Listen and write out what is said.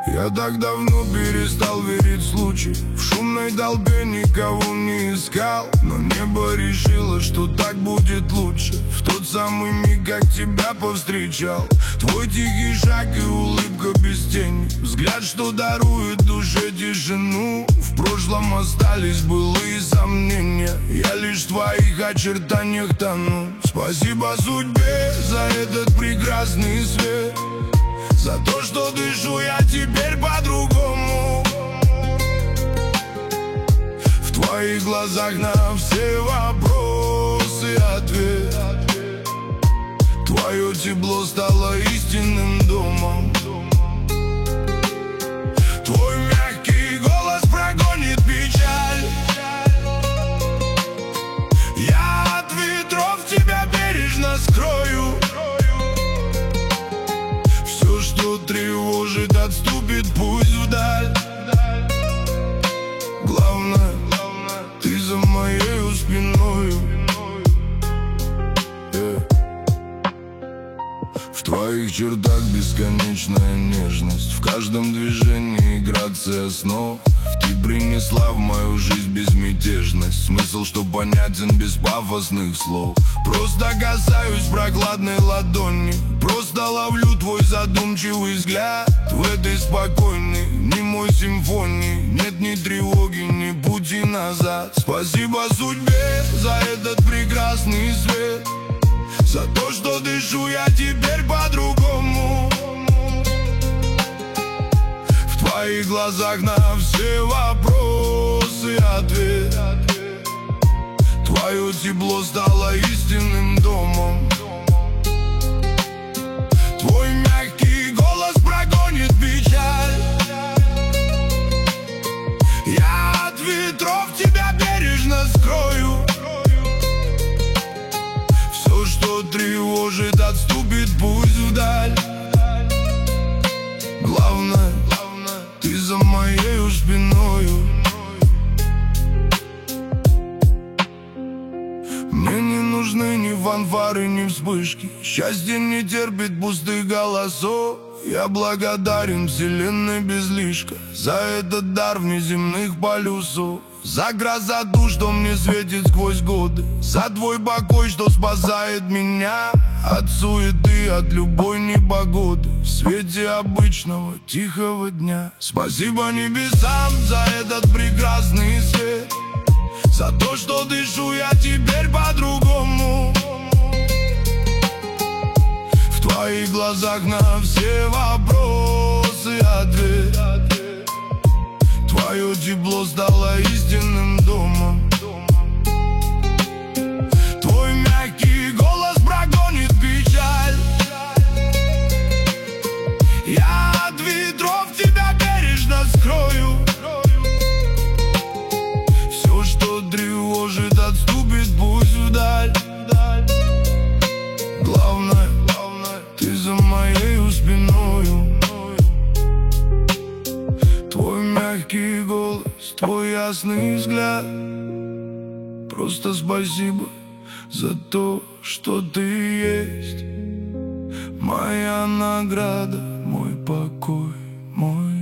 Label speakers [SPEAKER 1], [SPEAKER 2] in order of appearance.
[SPEAKER 1] Я так давно перестал верить в случай. В шумной толпе никого не искал, но небо решило, что так будет лучше. В тот самый миг, как тебя повстречал, твой тихий шаг и улыбка без тени, взгляд, что дарует душе тишину. В прошлом остались былые сомнения, я лишь в твоих очертаниях тону. Спасибо судьбе за этот прекрасный свет, за то, что дышу я теперь по-другому. В твоих глазах на все вопросы ответ. Твое тепло стало истинным домом. Твой мягкий голос прогонит печаль. Я от ветров тебя бережно скрою. Все, что тревожит, отступит пусть вдаль. Главное, ты за моею спиною. В твоих чертах бесконечная нежность, в каждом движении грация снов. Ты принесла в мою жизнь безмятежность, смысл, что понятен без пафосных слов. Просто касаюсь прохладной ладони, просто ловлю твой задумчивый взгляд. В этой спокойной, немой симфонии нет ни тревоги, ни пути назад. Спасибо судьбе за этот прекрасный свет, за то, что дышу я теперь по-другому. В твоих глазах на все вопросы ответ. Твое тепло стало истинным домом. Твой мягкий голос прогонит печаль. Я от ветров тебя бережно скрою. Все, что тревожит, отступит пусть вдаль. Главное, ты за моею спиною. Мне не нужны ни фанфары, ни вспышки. Счастье не терпит пустых голосов. Я благодарен вселенной без лишка за этот дар внеземных полюсов. За красоту, что мне светит сквозь годы, за твой покой, что спасает меня от суеты, от любой непогоды, в свете обычного тихого дня. Спасибо небесам за этот прекрасный свет, за то, что дышу я теперь по-другому. В твоих глазах на все вопросы ответ. Твое тепло стало истинным домом. Твой мягкий голос прогонит печаль. Я от ветров тебя бережно скрою. Все, что тревожит, отступит пусть вдаль. Главное, ты за моею спиною. Твой мягкий голос, твой ясный взгляд. Просто спасибо за то, что ты есть. Моя награда, мой покой, мой